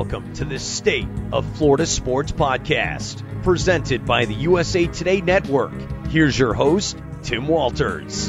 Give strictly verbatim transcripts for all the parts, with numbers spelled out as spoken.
Welcome to the State of Florida Sports Podcast, presented by the U S A Today Network. Here's your host, Tim Walters.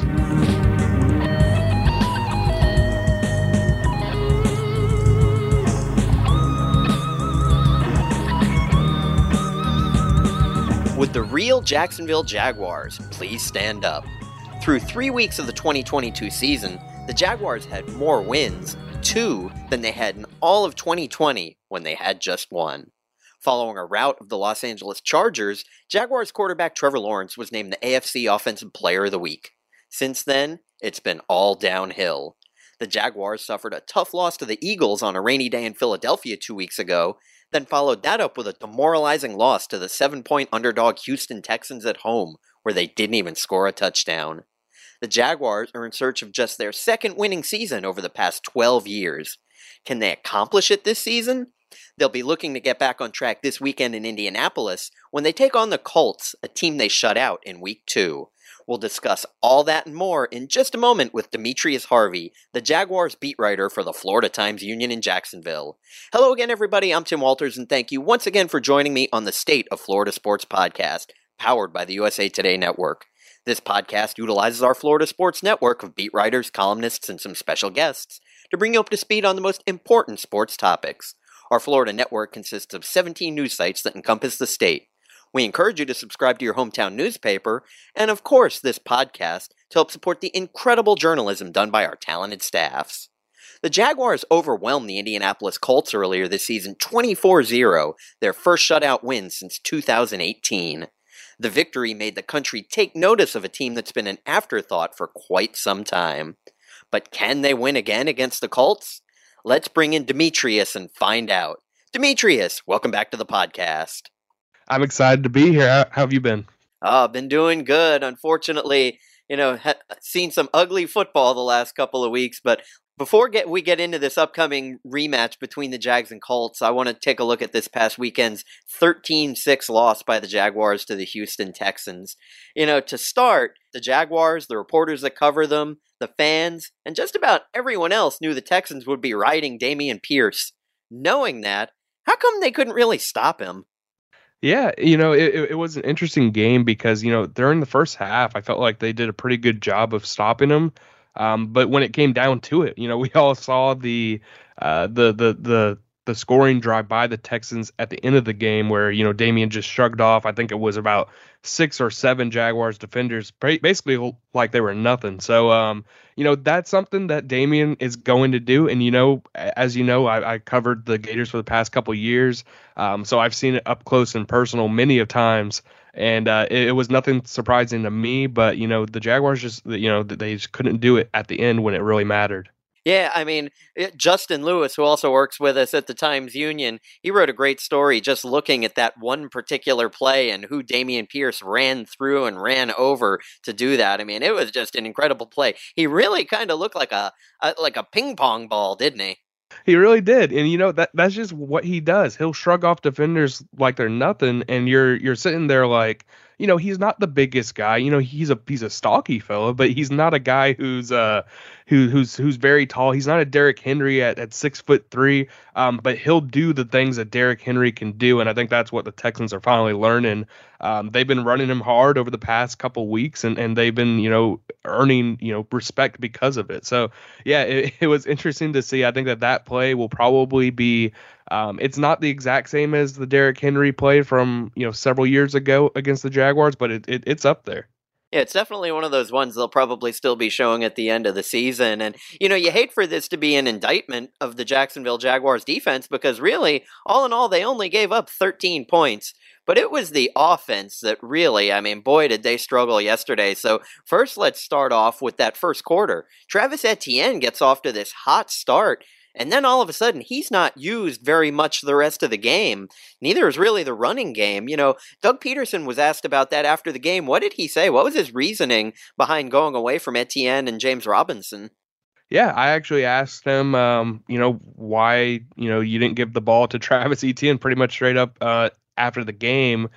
Would the real Jacksonville Jaguars please stand up? Through three weeks of the twenty twenty-two season, the Jaguars had more wins, two, than they had in all of twenty twenty when they had just one. Following a rout of the Los Angeles Chargers, Jaguars quarterback Trevor Lawrence was named the A F C Offensive Player of the Week. Since then, it's been all downhill. The Jaguars suffered a tough loss to the Eagles on a rainy day in Philadelphia two weeks ago, then followed that up with a demoralizing loss to the seven-point underdog Houston Texans at home, where they didn't even score a touchdown. The Jaguars are in search of just their second winning season over the past twelve years. Can they accomplish it this season? They'll be looking to get back on track this weekend in Indianapolis when they take on the Colts, a team they shut out in week two. We'll discuss all that and more in just a moment with Demetrius Harvey, the Jaguars beat writer for the Florida Times-Union in Jacksonville. Hello again, everybody. I'm Tim Walters, and thank you once again for joining me on the State of Florida Sports Podcast, powered by the U S A Today Network. This podcast utilizes our Florida Sports Network of beat writers, columnists, and some special guests to bring you up to speed on the most important sports topics. Our Florida network consists of seventeen news sites that encompass the state. We encourage you to subscribe to your hometown newspaper, and of course this podcast, to help support the incredible journalism done by our talented staffs. The Jaguars overwhelmed the Indianapolis Colts earlier this season twenty-four zero, their first shutout win since two thousand eighteen. The victory made the country take notice of a team that's been an afterthought for quite some time. But can they win again against the Colts? Let's bring in Demetrius and find out. Demetrius, welcome back to the podcast. I'm excited to be here. How, how have you been? Oh, been doing good. Unfortunately, you know, ha- seen some ugly football the last couple of weeks, but before get we get into this upcoming rematch between the Jags and Colts, I want to take a look at this past weekend's thirteen six loss by the Jaguars to the Houston Texans. You know, to start, the Jaguars, the reporters that cover them, the fans, and just about everyone else knew the Texans would be riding Dameon Pierce. Knowing that, how come they couldn't really stop him? Yeah, you know, it, it was an interesting game because, you know, during the first half, I felt like they did a pretty good job of stopping him. Um, but when it came down to it, you know, we all saw the uh, the the the the scoring drive by the Texans at the end of the game where, you know, Dameon just shrugged off. I think it was about six or seven Jaguars defenders, basically like they were nothing. So, um, you know, that's something that Dameon is going to do. And, you know, as you know, I, I covered the Gators for the past couple of years. Um, so I've seen it up close and personal many of times. And uh, it, it was nothing surprising to me. But, you know, the Jaguars just, you know, they just couldn't do it at the end when it really mattered. Yeah, I mean, Justin Lewis, who also works with us at the Times-Union, he wrote a great story just looking at that one particular play and who Dameon Pierce ran through and ran over to do that. I mean, it was just an incredible play. He really kind of looked like a, a like a ping pong ball, didn't he? He really did. And, you know, that that's just what he does. He'll shrug off defenders like they're nothing. And you're you're sitting there like, you know, he's not the biggest guy. You know, he's a he's a stocky fella, but he's not a guy who's uh who who's who's very tall. He's not a Derrick Henry at, at six foot three. Um, but he'll do the things that Derrick Henry can do, and I think that's what the Texans are finally learning. Um, they've been running him hard over the past couple weeks, and, and they've been, you know, earning, you know, respect because of it. So yeah, it, it was interesting to see. I think that that play will probably be. Um, it's not the exact same as the Derrick Henry play from, you know, several years ago against the Jaguars, but it, it it's up there. Yeah, it's definitely one of those ones they'll probably still be showing at the end of the season. And, you know, you hate for this to be an indictment of the Jacksonville Jaguars defense because really, all in all, they only gave up thirteen points. But it was the offense that really, I mean, boy, did they struggle yesterday. So first, let's start off with that first quarter. Travis Etienne gets off to this hot start. And then all of a sudden, he's not used very much the rest of the game. Neither is really the running game. You know, Doug Peterson was asked about that after the game. What did he say? What was his reasoning behind going away from Etienne and James Robinson? Yeah, I actually asked him, um, you know, why, you know, you didn't give the ball to Travis Etienne pretty much straight up uh, after the game.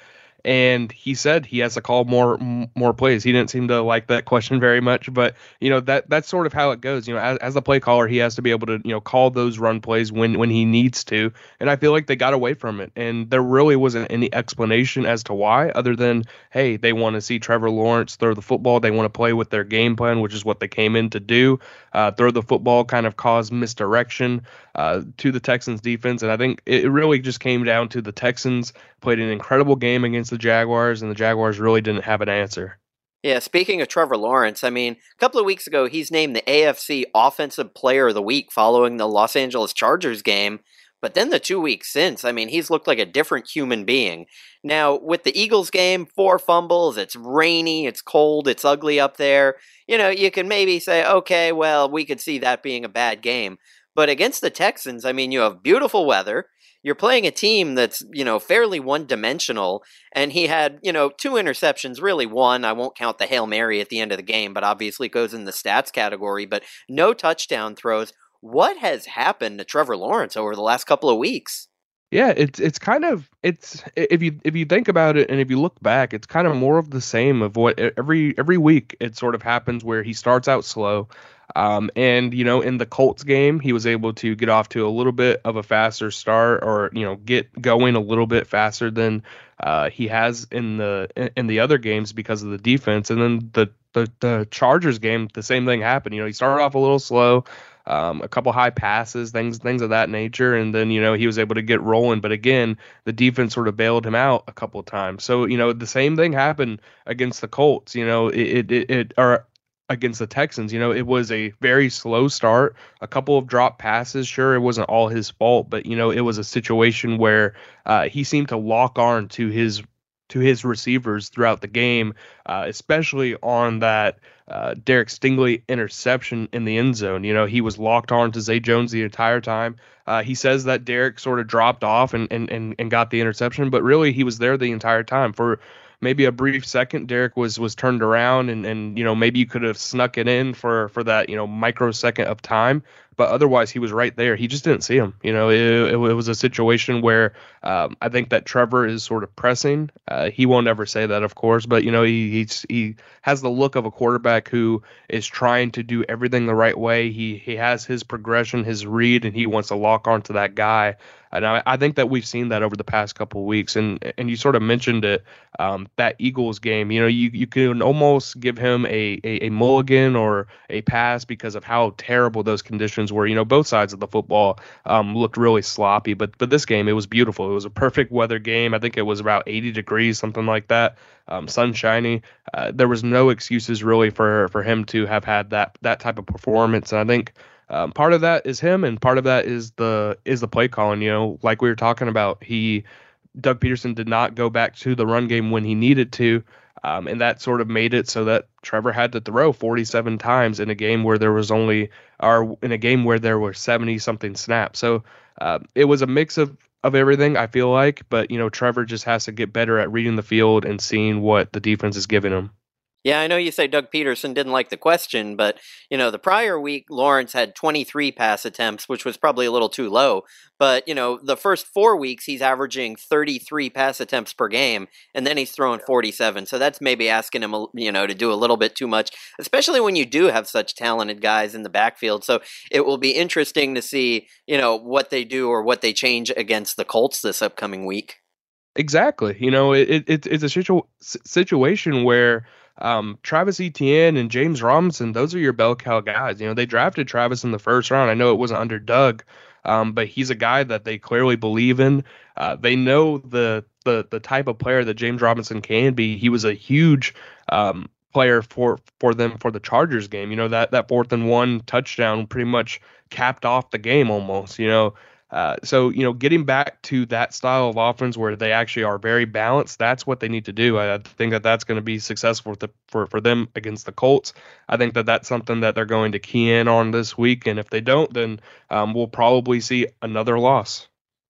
and he said he has to call more more plays. He didn't seem to like that question very much, but you know that that's sort of how it goes. You know, as, as the play caller, he has to be able to you know call those run plays when when he needs to, and I feel like they got away from it, and there really wasn't any explanation as to why, other than hey, they want to see Trevor Lawrence throw the football. They want to play with their game plan, which is what they came in to do. Uh, throw the football kind of caused misdirection uh, to the Texans defense, and I think it really just came down to the Texans played an incredible game against the Jaguars, and the Jaguars really didn't have an answer. Yeah, speaking of Trevor Lawrence, I mean, a couple of weeks ago, he's named the A F C Offensive Player of the Week following the Los Angeles Chargers game. But then the two weeks since, I mean, he's looked like a different human being. Now, with the Eagles game, four fumbles, it's rainy, it's cold, it's ugly up there. You know, you can maybe say, okay, well, we could see that being a bad game. But against the Texans, I mean, you have beautiful weather. You're playing a team that's, you know, fairly one-dimensional, and he had, you know, two interceptions, really one. I won't count the Hail Mary at the end of the game, but obviously goes in the stats category, but no touchdown throws. What has happened to Trevor Lawrence over the last couple of weeks? Yeah, it's it's kind of it's if you if you think about it and if you look back, it's kind of more of the same of what every every week it sort of happens where he starts out slow. Um, and, you know, in the Colts game, he was able to get off to a little bit of a faster start or, you know, get going a little bit faster than uh, he has in the in the other games because of the defense. And then the, the, the Chargers game, the same thing happened. You know, he started off a little slow, um, a couple high passes, things things of that nature. And then, you know, he was able to get rolling. But again, the defense sort of bailed him out a couple of times. So, you know, the same thing happened against the Colts, you know, it, it, it or against the Texans. You know, it was a very slow start, a couple of drop passes. Sure, it wasn't all his fault, but, you know, it was a situation where uh, he seemed to lock on to his to his receivers throughout the game, uh, especially on that uh, Derek Stingley interception in the end zone. You know, he was locked on to Zay Jones the entire time. Uh, he says that Derek sort of dropped off and, and, and, and got the interception, but really he was there the entire time. For maybe a brief second, Derek was was turned around and, and you know, maybe you could have snuck it in for, for that, you know, microsecond of time. But otherwise, he was right there. He just didn't see him. You know, it, it, it was a situation where um, I think that Trevor is sort of pressing. Uh, he won't ever say that, of course, but, you know, he he's, he has the look of a quarterback who is trying to do everything the right way. He he has his progression, his read, and he wants to lock onto that guy. And I, I think that we've seen that over the past couple of weeks. And and you sort of mentioned it, um, that Eagles game. You know, you, you can almost give him a, a, a mulligan or a pass because of how terrible those conditions were. You know, both sides of the football um, looked really sloppy. But but this game, it was beautiful. It was a perfect weather game. I think it was about eighty degrees, something like that. Um, sunshiny. Uh, there was no excuses really for for him to have had that that type of performance. And I think Um, part of that is him, and part of that is the is the play calling. You know, like we were talking about, he Doug Peterson did not go back to the run game when he needed to, um, and that sort of made it so that Trevor had to throw forty-seven times in a game where there was only, or in a game where there were seventy something snaps. So uh, it was a mix of of everything, I feel like. But you know, Trevor just has to get better at reading the field and seeing what the defense is giving him. Yeah, I know you say Doug Peterson didn't like the question, but, you know, the prior week, Lawrence had twenty-three pass attempts, which was probably a little too low. But, you know, the first four weeks, he's averaging thirty-three pass attempts per game, and then he's throwing forty-seven. So that's maybe asking him, you know, to do a little bit too much, especially when you do have such talented guys in the backfield. So it will be interesting to see, you know, what they do or what they change against the Colts this upcoming week. Exactly. You know, it, it it's a situ- situation where Um, Travis Etienne and James Robinson, those are your bell cow guys. You know, they drafted Travis in the first round. I know it wasn't under Doug, um, but he's a guy that they clearly believe in. Uh, they know the, the the type of player that James Robinson can be. He was a huge um, player for for them for the Chargers game. You know, that that fourth and one touchdown pretty much capped off the game almost. You know. Uh, so, you know, getting back to that style of offense where they actually are very balanced, that's what they need to do. I think that that's going to be successful for, the, for for them against the Colts. I think that that's something that they're going to key in on this week. And if they don't, then um, we'll probably see another loss.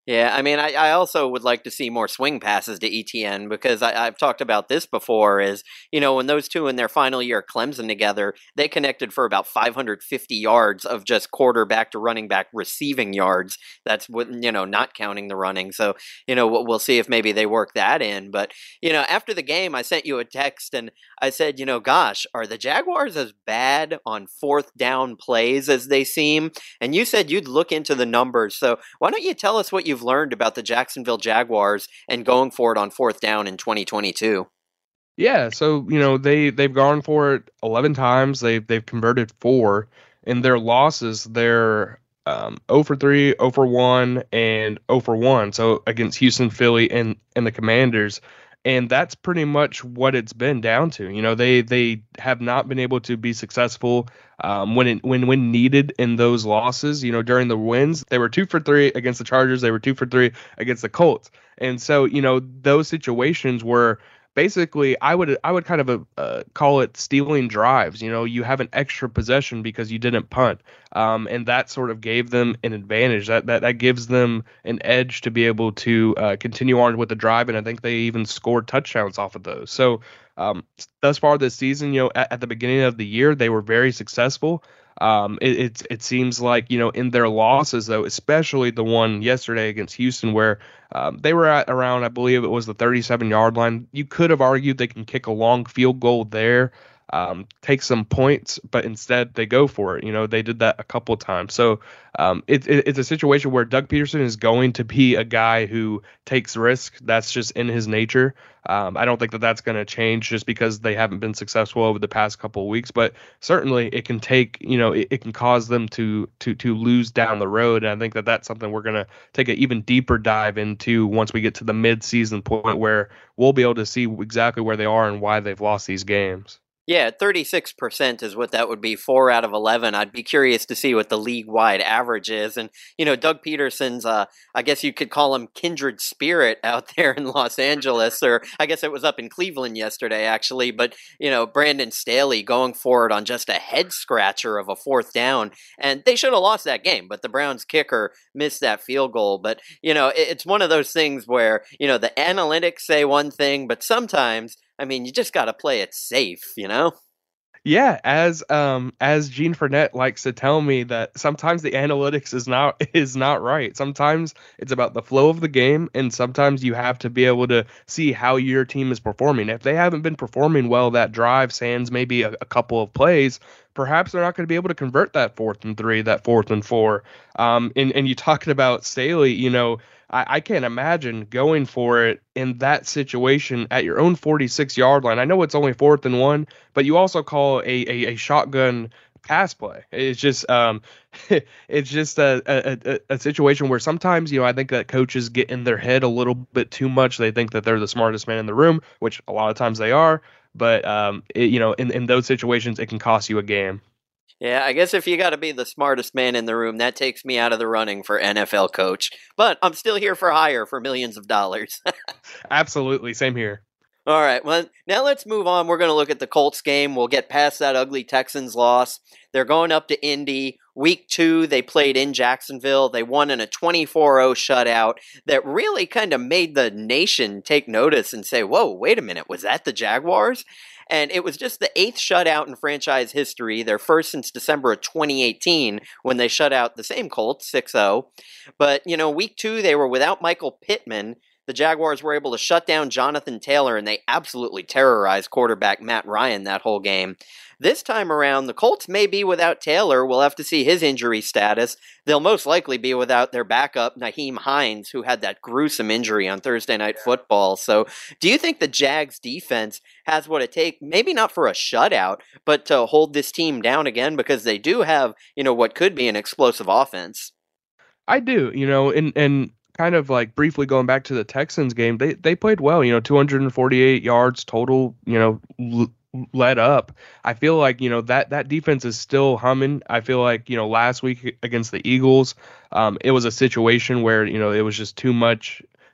Yeah, I mean, I, I also would like to see more swing passes to Etienne because I, I've talked about this before is, you know, when those two in their final year at Clemson together, they connected for about five hundred fifty yards of just quarterback to running back receiving yards. That's, what you know, not counting the running. So, you know, we'll see if maybe they work that in. But, you know, after the game, I sent you a text and I said, you know, gosh, are the Jaguars as bad on fourth down plays as they seem? And you said you'd look into the numbers. So why don't you tell us what you've learned about the Jacksonville Jaguars and going for it on fourth down in twenty twenty-two? Yeah, so you know they they've gone for it eleven times. They've they've converted four. In their losses, they're um, zero for three, zero for one, and zero for one. So against Houston, Philly, and and the Commanders. And that's pretty much what it's been down to. You know, they they have not been able to be successful um, when it, when when needed in those losses. You know, during the wins, they were two for three against the Chargers. They were two for three against the Colts. And so, you know, those situations were basically, I would I would kind of uh, call it stealing drives. You know, you have an extra possession because you didn't punt, um, and that sort of gave them an advantage. That that that gives them an edge to be able to uh, continue on with the drive, and I think they even scored touchdowns off of those. So um, thus far this season, you know, at, at the beginning of the year, they were very successful. Um, it, it it seems like, you know, in their losses, though, especially the one yesterday against Houston, where um, they were at around, I believe it was the thirty-seven yard line. You could have argued they can kick a long field goal there, um, take some points, but instead they go for it. You know, they did that a couple of times. So um, it, it, it's a situation where Doug Peterson is going to be a guy who takes risk. That's just in his nature. Um, I don't think that that's going to change just because they haven't been successful over the past couple of weeks, but certainly it can take, you know, it, it can cause them to to to lose down the road. And I think that that's something we're going to take an even deeper dive into once we get to the mid-season point where we'll be able to see exactly where they are and why they've lost these games. Yeah, thirty-six percent is what that would be, four out of eleven. I'd be curious to see what the league-wide average is. And, you know, Doug Peterson's, uh, I guess you could call him kindred spirit out there in Los Angeles, or I guess it was up in Cleveland yesterday, actually. But, you know, Brandon Staley going for it on just a head-scratcher of a fourth down. And they should have lost that game, but the Browns kicker missed that field goal. But, you know, it's one of those things where, you know, the analytics say one thing, but sometimes, I mean, you just got to play it safe, you know? Yeah, as um as Gene Fournette likes to tell me, that sometimes the analytics is not is not right. Sometimes it's about the flow of the game, and sometimes you have to be able to see how your team is performing. If they haven't been performing well that drive, sans maybe a, a couple of plays, perhaps they're not going to be able to convert that fourth and three, that fourth and four. Um, and and you talking about Staley, you know, I, I can't imagine going for it in that situation at your own forty-six yard line. I know it's only fourth and one, but you also call a, a, a shotgun pass play. It's just um, it's just a, a, a situation where sometimes, you know, I think that coaches get in their head a little bit too much. They think that they're the smartest man in the room, which a lot of times they are. But, um, it, you know, in, in those situations, it can cost you a game. Yeah, I guess if you got to be the smartest man in the room, that takes me out of the running for N F L coach. But I'm still here for hire for millions of dollars. Absolutely. Same here. All right, well, now let's move on. We're going to look at the Colts game. We'll get past that ugly Texans loss. They're going up to Indy. Week two, they played in Jacksonville. They won in a twenty-four oh shutout that really kind of made the nation take notice and say, whoa, wait a minute, was that the Jaguars? And it was just the eighth shutout in franchise history, their first since December of twenty eighteen, when they shut out the same Colts, six oh. But, you know, week two, they were without Michael Pittman. The Jaguars were able to shut down Jonathan Taylor, and they absolutely terrorized quarterback Matt Ryan that whole game. This time around, the Colts may be without Taylor. We'll have to see his injury status. They'll most likely be without their backup, Nyheim Hines, who had that gruesome injury on Thursday Night Football. So do you think the Jags defense has what it takes, maybe not for a shutout, but to hold this team down again? Because they do have, you know, what could be an explosive offense. I do, you know, and, and kind of like briefly going back to the Texans game, they, they played well, you know, two hundred forty-eight yards total, you know, l- led up. I feel like, you know, that that defense is still humming. I feel like, you know, last week against the Eagles, um, it was a situation where, you know, it was just too much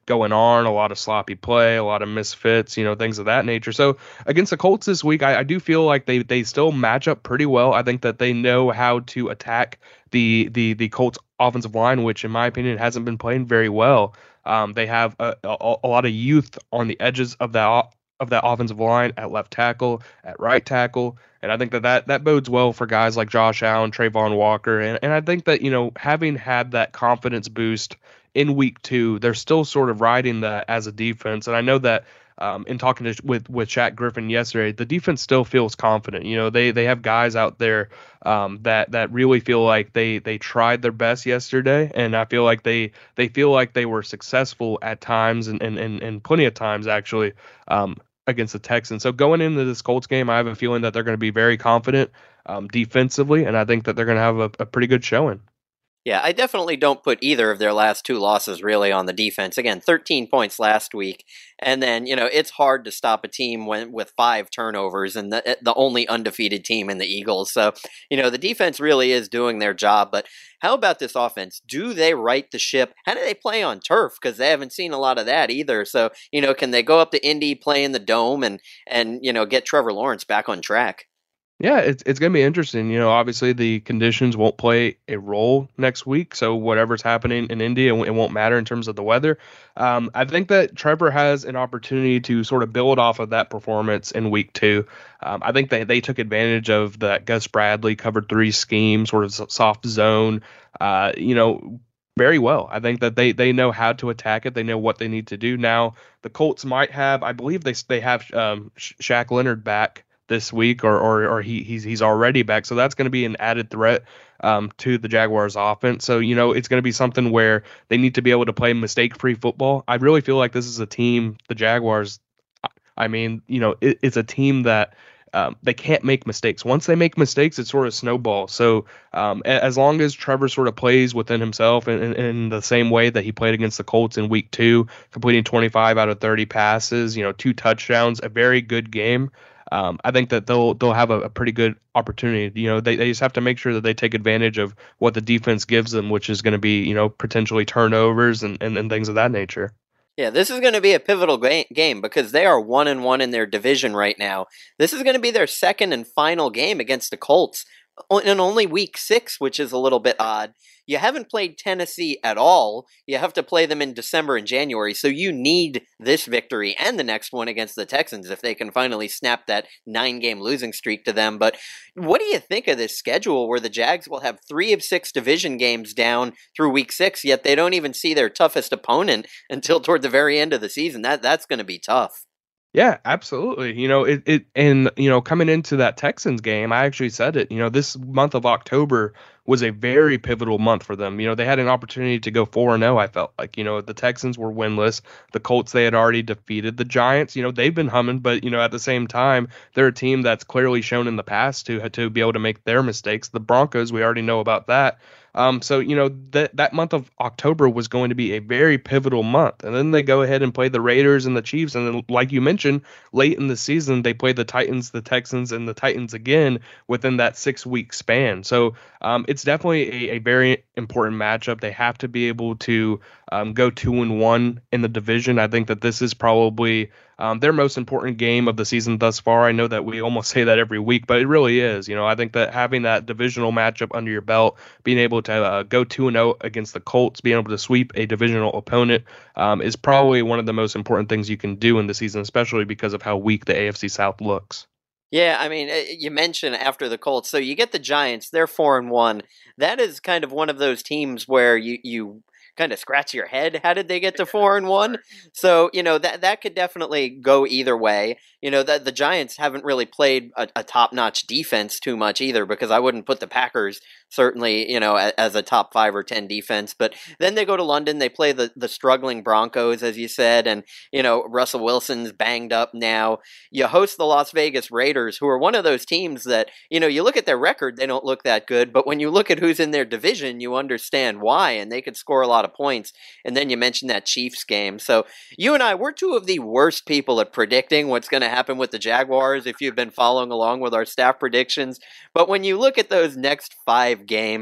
going on, a lot of sloppy play, a lot of misfits, you know, things of that nature. So against the Colts this week, I, I do feel like they they still match up pretty well. I think that they know how to attack the the the Colts offensive line, which in my opinion hasn't been playing very well. Um, they have a, a, a lot of youth on the edges of that of that offensive line at left tackle, at right tackle. And I think that that, that bodes well for guys like Josh Allen, Trayvon Walker. And, and I think that, you know, having had that confidence boost in week two, they're still sort of riding that as a defense. And I know that um, in talking to, with, with Shaq Griffin yesterday, the defense still feels confident. You know, they, they have guys out there um, that, that really feel like they, they tried their best yesterday. And I feel like they, they feel like they were successful at times and, and, and, and plenty of times actually, um, against the Texans. So going into this Colts game, I have a feeling that they're going to be very confident um, defensively, and I think that they're going to have a, a pretty good showing. Yeah, I definitely don't put either of their last two losses really on the defense. Again, thirteen points last week, and then, you know, it's hard to stop a team when with five turnovers and the the only undefeated team in the Eagles. So, you know, the defense really is doing their job, but how about this offense? Do they right the ship? How do they play on turf? Because they haven't seen a lot of that either. So, you know, can they go up to Indy, play in the Dome, and, and you know, get Trevor Lawrence back on track? Yeah, it's it's going to be interesting. You know, obviously the conditions won't play a role next week, so whatever's happening in India, it won't matter in terms of the weather. Um, I think that Trevor has an opportunity to sort of build off of that performance in week two. Um, I think they, they took advantage of that Gus Bradley covered three scheme, sort of soft zone, uh, you know, very well. I think that they, they know how to attack it. They know what they need to do. Now, the Colts might have, I believe they they have um, Shaq Leonard back this week, or or or he he's he's already back, so that's going to be an added threat um, to the Jaguars offense. So, you know, it's going to be something where they need to be able to play mistake-free football. I really feel like this is a team, the Jaguars. I mean, you know, it, it's a team that um, they can't make mistakes. Once they make mistakes, it sort of snowballs. So um, as long as Trevor sort of plays within himself in, in, in the same way that he played against the Colts in week two, completing twenty-five out of thirty passes, you know, two touchdowns, a very good game. Um, I think that they'll they'll have a, a pretty good opportunity. You know, they, they just have to make sure that they take advantage of what the defense gives them, which is going to be, you know, potentially turnovers and, and, and things of that nature. Yeah, this is going to be a pivotal ga- game because they are one and one in their division right now. This is going to be their second and final game against the Colts in only week six, which is a little bit odd. You haven't played Tennessee at all. You have to play them in December and January, so you need this victory and the next one against the Texans if they can finally snap that nine-game losing streak to them. But what do you think of this schedule where the Jags will have three of six division games down through week six, yet they don't even see their toughest opponent until toward the very end of the season? That That's going to be tough. Yeah, absolutely. You know, it, it, and, you know, coming into that Texans game, I actually said it, you know, this month of October was a very pivotal month for them. You know, they had an opportunity to go four and oh, I felt like. You know, the Texans were winless. The Colts, they had already defeated. The Giants, you know, they've been humming, but, you know, at the same time, they're a team that's clearly shown in the past to, to be able to make their mistakes. The Broncos, we already know about that. Um, so, you know, that that month of October was going to be a very pivotal month. And then they go ahead and play the Raiders and the Chiefs. And then, like you mentioned, late in the season, they play the Titans, the Texans, and the Titans again within that six-week span. So um, it's definitely a, a very important matchup. They have to be able to um, go two and one in the division. I think that this is probably Um, their most important game of the season thus far. I know that we almost say that every week, but it really is. You know, I think that having that divisional matchup under your belt, being able to uh, go two and zero against the Colts, being able to sweep a divisional opponent, um, is probably one of the most important things you can do in the season, especially because of how weak the A F C South looks. Yeah, I mean, you mentioned after the Colts, so you get the Giants, they're four and one. That is kind of one of those teams where you you. kind of scratch your head. How did they get to four and one? So, you know, that that could definitely go either way. You know, the, the Giants haven't really played a, a top-notch defense too much either, because I wouldn't put the Packers certainly, you know, as, as a top five or ten defense. But then they go to London, they play the, the struggling Broncos, as you said, and, you know, Russell Wilson's banged up now. You host the Las Vegas Raiders, who are one of those teams that, you know, you look at their record, they don't look that good, but when you look at who's in their division, you understand why, and they could score a lot of points. And then you mentioned that Chiefs game. So you and I, we're two of the worst people at predicting what's going to happen with the Jaguars if you've been following along with our staff predictions. But when you look at those next five games,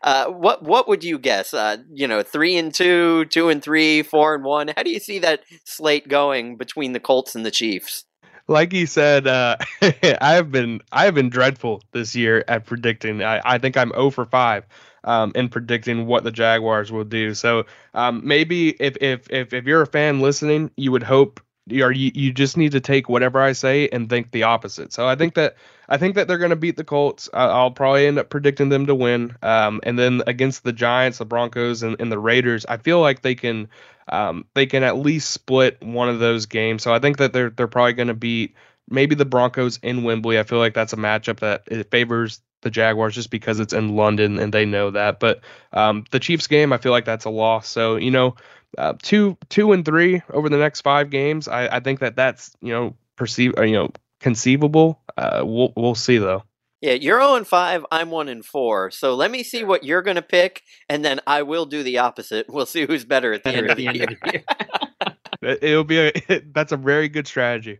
Uh, what what would you guess? Uh, you know, three and two, two and three, four and one. How do you see that slate going between the Colts and the Chiefs? Like you said, uh, I have been I have been dreadful this year at predicting. I, I think I'm zero for five um, in predicting what the Jaguars will do. So um, maybe if, if if if you're a fan listening, you would hope, or you, you just need to take whatever I say and think the opposite. So I think that I think that they're going to beat the Colts. Uh, I'll probably end up predicting them to win. Um, and then against the Giants, the Broncos, and, and the Raiders, I feel like they can um, they can at least split one of those games. So I think that they're they're probably going to beat maybe the Broncos in Wembley. I feel like that's a matchup that it favors the Jaguars just because it's in London and they know that. But um, the Chiefs game, I feel like that's a loss. So, you know, uh, two, two and three over the next five games. I, I think that that's, you know, perceive, or, you know, conceivable. Uh, we'll, we'll see though. Yeah, you're zero and five, I'm one and four. So let me see what you're going to pick, and then I will do the opposite. We'll see who's better at the Better end at of the the end year. of the year. It'll be a, that's a very good strategy.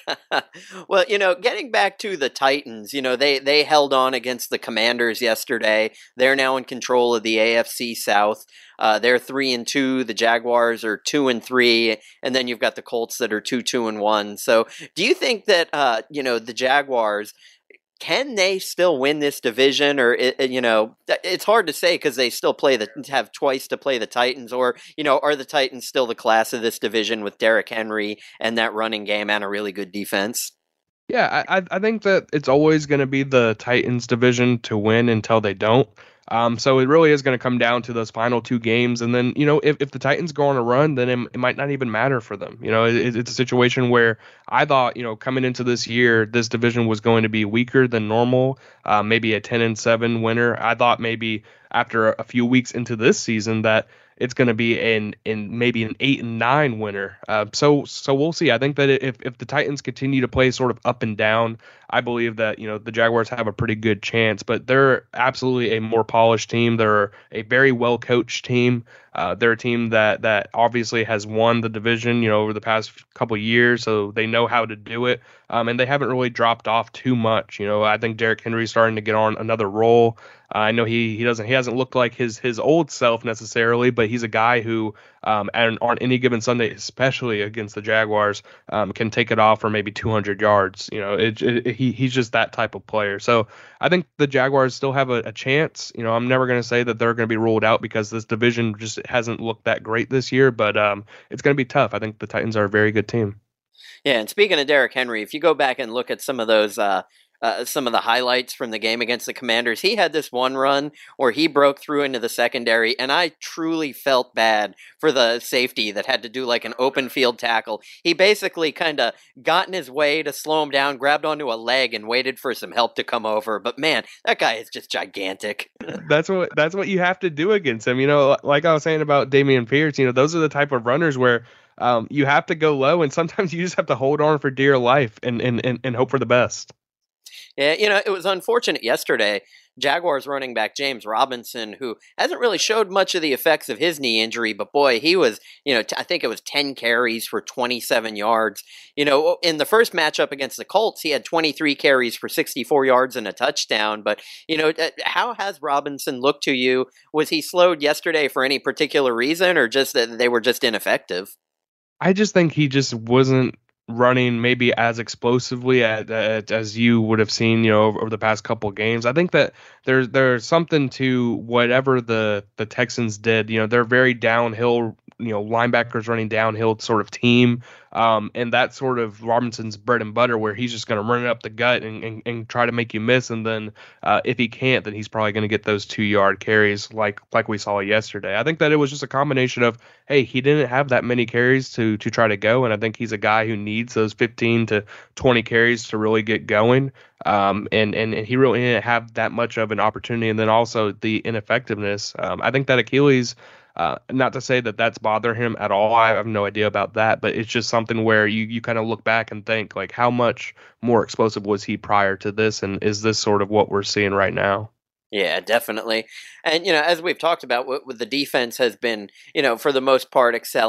Well, you know, getting back to the Titans, you know, they, they held on against the Commanders yesterday. They're now in control of the A F C South. Uh, they're three and two. The Jaguars are two and three, and then you've got the Colts that are two, two and one. So, do you think that uh, you know, the Jaguars, can they still win this division? Or, it, you know, it's hard to say because they still play the have twice to play the Titans. Or, you know, are the Titans still the class of this division with Derrick Henry and that running game and a really good defense? Yeah, I I think that it's always going to be the Titans division to win until they don't. Um, so it really is going to come down to those final two games. And then, you know, if, if the Titans go on a run, then it, it might not even matter for them. You know, it, it's a situation where I thought, you know, coming into this year, this division was going to be weaker than normal, uh, maybe a ten and seven winner. I thought maybe after a few weeks into this season that it's going to be in in maybe an eight and nine winner. Uh, so so we'll see. I think that if if the Titans continue to play sort of up and down, I believe that, you know, the Jaguars have a pretty good chance. But they're absolutely a more polished team. They're a very well coached team. Uh, they're a team that that obviously has won the division, you know, over the past couple of years, so they know how to do it. Um, and they haven't really dropped off too much. You know, I think Derrick Henry's starting to get on another roll. Uh, I know he he doesn't he hasn't looked like his his old self necessarily, but he's a guy who um, and on any given Sunday, especially against the Jaguars, um, can take it off for maybe two hundred yards. You know, it, it, he he's just that type of player. So I think the Jaguars still have a, a chance. You know, I'm never going to say that they're going to be ruled out because this division just hasn't looked that great this year, but um, it's going to be tough. I think the Titans are a very good team. Yeah, and speaking of Derrick Henry, if you go back and look at some of those, uh, uh, some of the highlights from the game against the Commanders, he had this one run where he broke through into the secondary, and I truly felt bad for the safety that had to do like an open field tackle. He basically kind of got in his way to slow him down, grabbed onto a leg, and waited for some help to come over. But man, that guy is just gigantic. That's what that's what you have to do against him. You know, like I was saying about Dameon Pierce, you know, those are the type of runners where Um, you have to go low, and sometimes you just have to hold on for dear life and, and, and, and hope for the best. Yeah, you know, it was unfortunate yesterday. Jaguars running back James Robinson, who hasn't really showed much of the effects of his knee injury, but boy, he was, you know, t- I think it was ten carries for twenty-seven yards. You know, in the first matchup against the Colts, he had twenty-three carries for sixty-four yards and a touchdown. But, you know, how has Robinson looked to you? Was he slowed yesterday for any particular reason, or just that they were just ineffective? I just think he just wasn't running maybe as explosively at, at, as you would have seen, you know, over, over the past couple of games. I think that there's there's something to whatever the the Texans did. You know, they're very downhill, you know, linebackers running downhill sort of team. Um, and that's sort of Robinson's bread and butter, where he's just going to run it up the gut and, and, and try to make you miss. And then uh, if he can't, then he's probably going to get those two yard carries like like we saw yesterday. I think that it was just a combination of, hey, he didn't have that many carries to to try to go. And I think he's a guy who needs those fifteen to twenty carries to really get going. Um, and, and, and he really didn't have that much of an opportunity. And then also the ineffectiveness. Um, I think that Achilles, Uh, not to say that that's bothering him at all. I have no idea about that, but it's just something where you, you kind of look back and think, like, how much more explosive was he prior to this? And is this sort of what we're seeing right now? Yeah, definitely. And, you know, as we've talked about, with the defense has been, you know, for the most part excelling.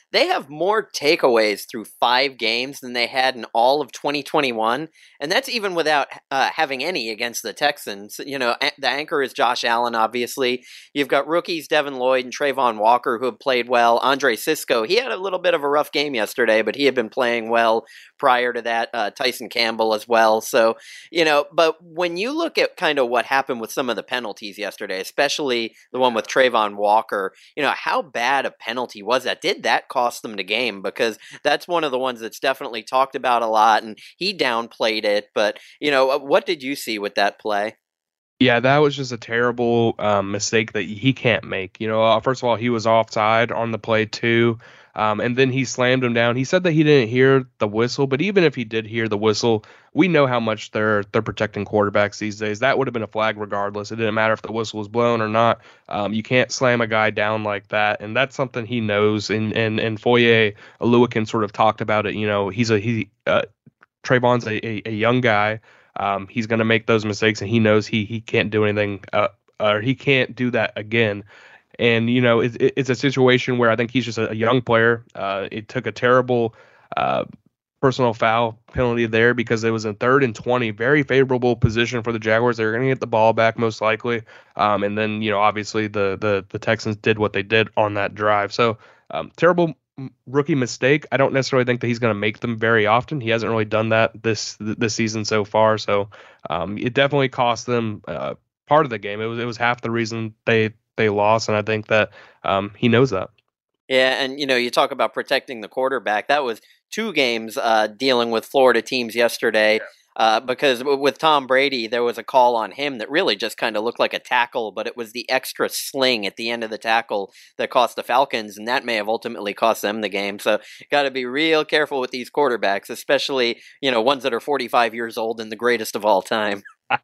they have more takeaways through five games than they had in all of twenty twenty-one, and that's even without uh, having any against the Texans. You know, a- the anchor is Josh Allen, obviously. You've got rookies Devin Lloyd and Trayvon Walker who have played well. Andre Cisco, he had a little bit of a rough game yesterday, but he had been playing well prior to that. Uh, Tyson Campbell as well. So, you know, but when you look at kind of what happened with some of the penalties yesterday, especially the one with Trayvon Walker, you know, how bad a penalty was that? Did that cost them the game? Because that's one of the ones that's definitely talked about a lot, and he downplayed it. But, you know, what did you see with that play? Yeah, that was just a terrible um, mistake that he can't make. You know, uh, first of all, he was offside on the play too, um, and then he slammed him down. He said that he didn't hear the whistle, but even if he did hear the whistle, we know how much they're they're protecting quarterbacks these days. That would have been a flag regardless. It didn't matter if the whistle was blown or not. Um, you can't slam a guy down like that, and that's something he knows. And and and Foye Oluokun sort of talked about it. You know, he's a he uh, Trayvon's a, a, a young guy. Um, he's going to make those mistakes, and he knows he he can't do anything, uh, or he can't do that again. And you know, it, it, it's a situation where I think he's just a, a young player. Uh, it took a terrible uh, personal foul penalty there because it was in third and twenty, very favorable position for the Jaguars. They were going to get the ball back most likely, um, and then you know, obviously the the the Texans did what they did on that drive. So um, terrible rookie mistake. I don't necessarily think that he's going to make them very often. He hasn't really done that this this season so far. So um, it definitely cost them uh, part of the game. It was it was half the reason they they lost, and I think that um, he knows that. Yeah, and you know, you talk about protecting the quarterback. That was two games uh, dealing with Florida teams yesterday. Uh, because with Tom Brady, there was a call on him that really just kind of looked like a tackle, but it was the extra sling at the end of the tackle that cost the Falcons, and that may have ultimately cost them the game. So got to be real careful with these quarterbacks, especially, you know, ones that are forty-five years old and the greatest of all time.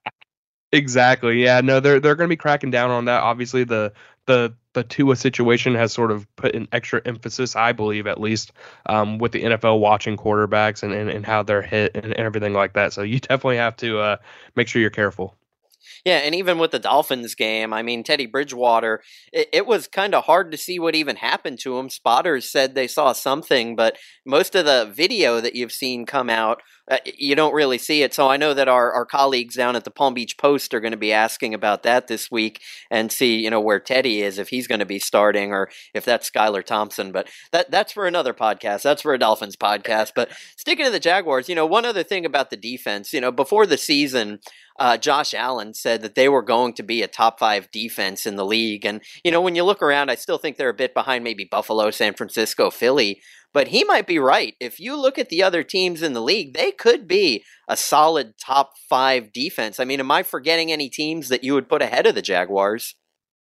Exactly. Yeah. No, they're they're going to be cracking down on that. Obviously, the the the Tua situation has sort of put an extra emphasis, I believe, at least, um, with the N F L watching quarterbacks and, and, and how they're hit and, and everything like that. So you definitely have to uh, make sure you're careful. Yeah, and even with the Dolphins game, I mean, Teddy Bridgewater, it, it was kind of hard to see what even happened to him. Spotters said they saw something, but most of the video that you've seen come out, uh, you don't really see it. So I know that our, our colleagues down at the Palm Beach Post are going to be asking about that this week and see, you know, where Teddy is, if he's going to be starting or if that's Skylar Thompson. But that that's for another podcast. That's for a Dolphins podcast. But sticking to the Jaguars, you know, one other thing about the defense, you know, before the season, Uh, Josh Allen said that they were going to be a top five defense in the league. And, you know, when you look around, I still think they're a bit behind maybe Buffalo, San Francisco, Philly. But he might be right. If you look at the other teams in the league, they could be a solid top five defense. I mean, am I forgetting any teams that you would put ahead of the Jaguars?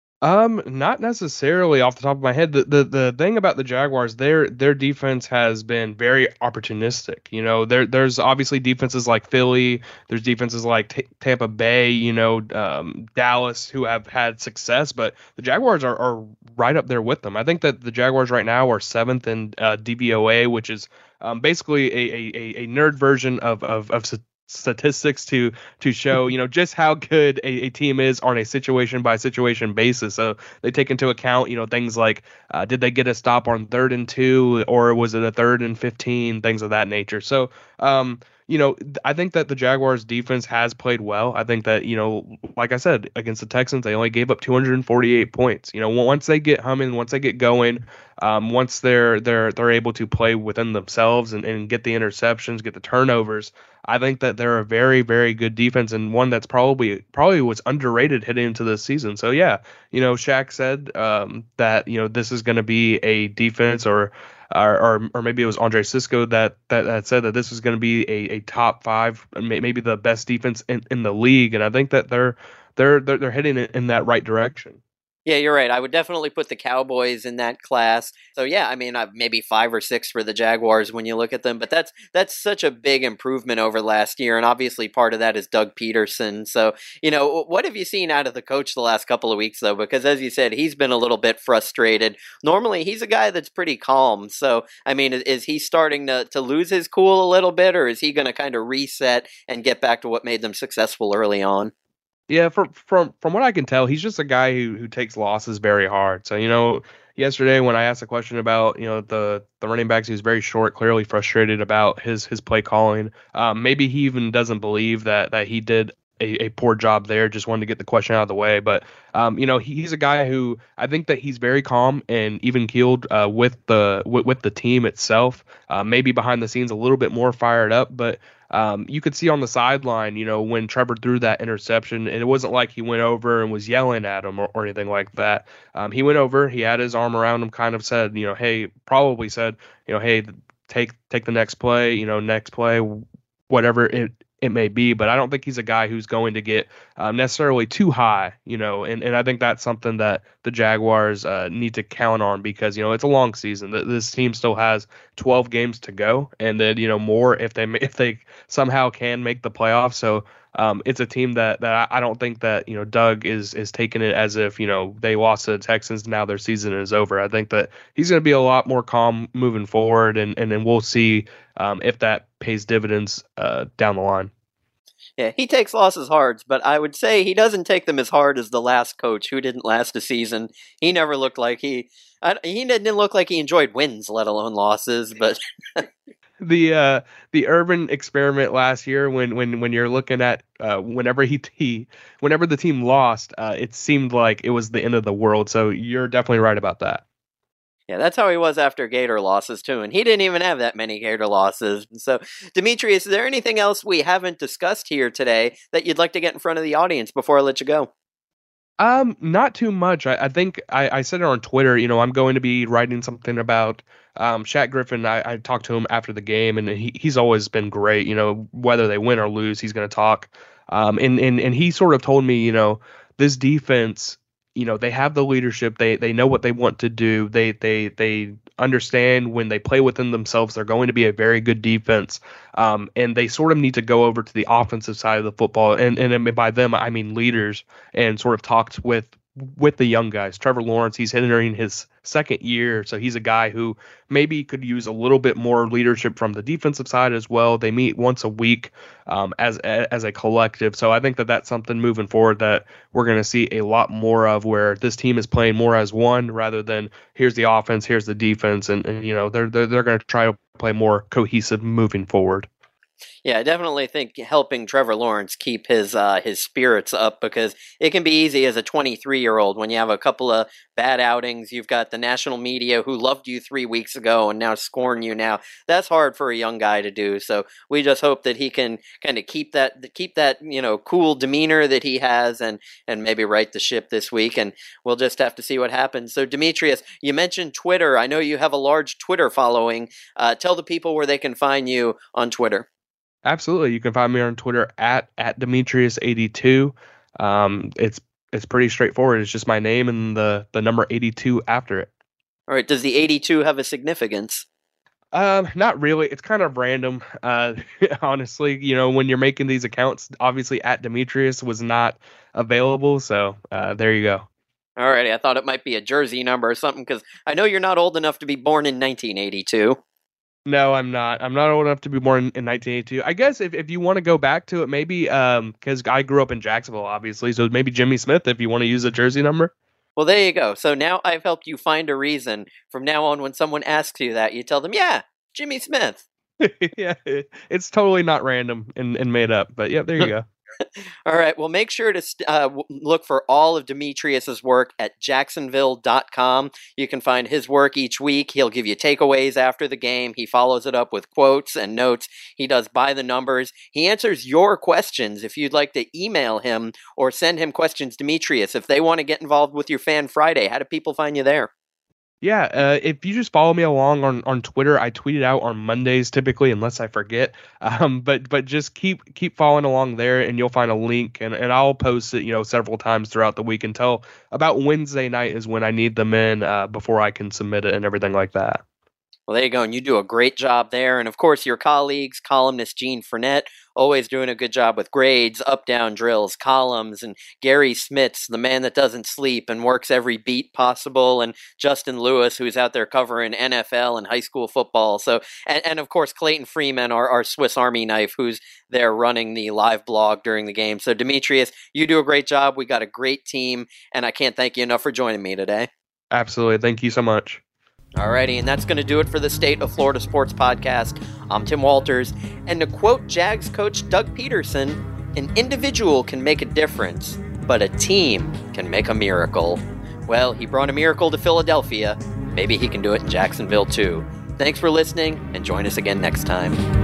Um, not necessarily off the top of my head. The, the the thing about the Jaguars, their their defense has been very opportunistic. You know, there there's obviously defenses like Philly, there's defenses like T- Tampa Bay, you know, um, Dallas, who have had success, but the Jaguars are, are right up there with them. I think that the Jaguars right now are seventh in uh, D V O A, which is um, basically a, a a nerd version of of of statistics to to show, you know, just how good a, a team is on a situation by situation basis. So they take into account, you know, things like uh, did they get a stop on third and two, or was it a third and fifteen, things of that nature. So um you know, I think that the Jaguars defense has played well. I think that, you know, like I said, against the Texans, they only gave up two hundred forty-eight points. You know, once they get humming, once they get going, um, once they're they're they're able to play within themselves and, and get the interceptions, get the turnovers, I think that they're a very, very good defense, and one that's probably probably was underrated heading into this season. So yeah, you know, Shaq said um, that, you know, this is going to be a defense, or Or, or or maybe it was Andre Cisco that that, that said that this was going to be a, a top five, maybe the best defense in, in the league, and I think that they're they're they're, they're heading in that right direction. Yeah, you're right. I would definitely put the Cowboys in that class. So yeah, I mean, uh, maybe five or six for the Jaguars when you look at them. But that's that's such a big improvement over last year, and obviously part of that is Doug Peterson. So, you know, what have you seen out of the coach the last couple of weeks, though? Because as you said, he's been a little bit frustrated. Normally, he's a guy that's pretty calm. So, I mean, is he starting to to lose his cool a little bit, or is he going to kind of reset and get back to what made them successful early on? Yeah, from from from what I can tell, he's just a guy who who takes losses very hard. So, you know, yesterday when I asked a question about, you know, the the running backs. He was very short, clearly frustrated about his his play calling. Um, maybe he even doesn't believe that that he did a, a poor job there. Just wanted to get the question out of the way. But um, you know, he, he's a guy who I think that he's very calm and even keeled uh, with the with, with the team itself. Uh, maybe behind the scenes a little bit more fired up, but um, you could see on the sideline, you know, when Trevor threw that interception, and it wasn't like he went over and was yelling at him or, or anything like that. Um, he went over, he had his arm around him, kind of said, you know, hey, probably said, you know, hey, take take the next play, you know, next play, whatever it it may be. But I don't think he's a guy who's going to get um, necessarily too high, you know, and, and I think that's something that the Jaguars uh, need to count on because, you know, it's a long season. This team still has twelve games to go, and then, you know, more if they if they somehow can make the playoffs. So um, it's a team that that I don't think that, you know, Doug is is taking it as if, you know, they lost to the Texans, now their season is over. I think that he's going to be a lot more calm moving forward, and and then we'll see um, if that pays dividends uh, down the line. Yeah, he takes losses hard, but I would say he doesn't take them as hard as the last coach who didn't last a season. He never looked like he I, he didn't look like he enjoyed wins, let alone losses. But the uh, the Urban experiment last year, when when when you're looking at uh, whenever he, he whenever the team lost, uh, it seemed like it was the end of the world. So you're definitely right about that. Yeah, that's how he was after Gator losses, too. And he didn't even have that many Gator losses. So, Demetrius, is there anything else we haven't discussed here today that you'd like to get in front of the audience before I let you go? Um, not too much. I, I think I, I said it on Twitter. You know, I'm going to be writing something about um, Shaq Griffin. I, I talked to him after the game, and he, he's always been great. You know, whether they win or lose, he's going to talk. Um, and, and, and he sort of told me, you know, this defense, you know, they have the leadership. They they know what they want to do. They they they understand when they play within themselves, they're going to be a very good defense. Um, and they sort of need to go over to the offensive side of the football. And and by them, I mean leaders, and sort of talked with with the young guys. Trevor Lawrence, he's entering his second year, so he's a guy who maybe could use a little bit more leadership from the defensive side as well. They meet once a week um, as as a collective, so I think that that's something moving forward that we're going to see a lot more of, where this team is playing more as one rather than here's the offense, here's the defense, and, and you know they're they're, they're going to try to play more cohesive moving forward. Yeah, I definitely think helping Trevor Lawrence keep his uh, his spirits up, because it can be easy as a twenty-three-year-old when you have a couple of bad outings. You've got the national media who loved you three weeks ago and now scorn you now. That's hard for a young guy to do. So we just hope that he can kind of keep that keep that you know cool demeanor that he has, and and maybe right the ship this week. And we'll just have to see what happens. So Demetrius, you mentioned Twitter. I know you have a large Twitter following. Uh, tell the people where they can find you on Twitter. Absolutely. You can find me on Twitter at, at Demetrius eighty-two. Um, it's it's pretty straightforward. It's just my name and the, the number eighty-two after it. All right. Does the eighty-two have a significance? Um, not really. It's kind of random. Uh, honestly, you know, when you're making these accounts, obviously at Demetrius was not available. So uh, there you go. All righty. I thought it might be a jersey number or something, because I know you're not old enough to be born in nineteen eighty-two. No, I'm not. I'm not old enough to be born in, in nineteen eighty-two. I guess if, if you want to go back to it, maybe um because I grew up in Jacksonville, obviously, so maybe Jimmy Smith if you want to use a jersey number. Well, there you go. So now I've helped you find a reason. From now on, when someone asks you that, you tell them, yeah, Jimmy Smith. Yeah, it's totally not random and, and made up, but yeah, there you go. All right. Well, make sure to uh, look for all of Demetrius's work at Jacksonville dot com. You can find his work each week. He'll give you takeaways after the game. He follows it up with quotes and notes. He does by the numbers. He answers your questions. If you'd like to email him or send him questions, Demetrius, if they want to get involved with your Fan Friday, how do people find you there? Yeah, uh, if you just follow me along on, on Twitter, I tweet it out on Mondays typically, unless I forget. Um, but but just keep keep following along there, and you'll find a link, and, and I'll post it, you know, several times throughout the week until about Wednesday night is when I need them in uh, before I can submit it and everything like that. Well, there you go, and you do a great job there. And, of course, your colleagues, columnist Gene Fournette, always doing a good job with grades, up-down drills, columns, and Gary Smits, the man that doesn't sleep and works every beat possible, and Justin Lewis, who's out there covering N F L and high school football. So, and, and of course, Clayton Freeman, our, our Swiss Army knife, who's there running the live blog during the game. So, Demetrius, you do a great job. We got a great team, and I can't thank you enough for joining me today. Absolutely. Thank you so much. Alrighty, and that's going to do it for the State of Florida Sports Podcast. I'm Tim Walters, and to quote Jags coach Doug Peterson, an individual can make a difference, but a team can make a miracle. Well, he brought a miracle to Philadelphia. Maybe he can do it in Jacksonville too. Thanks for listening, and join us again next time.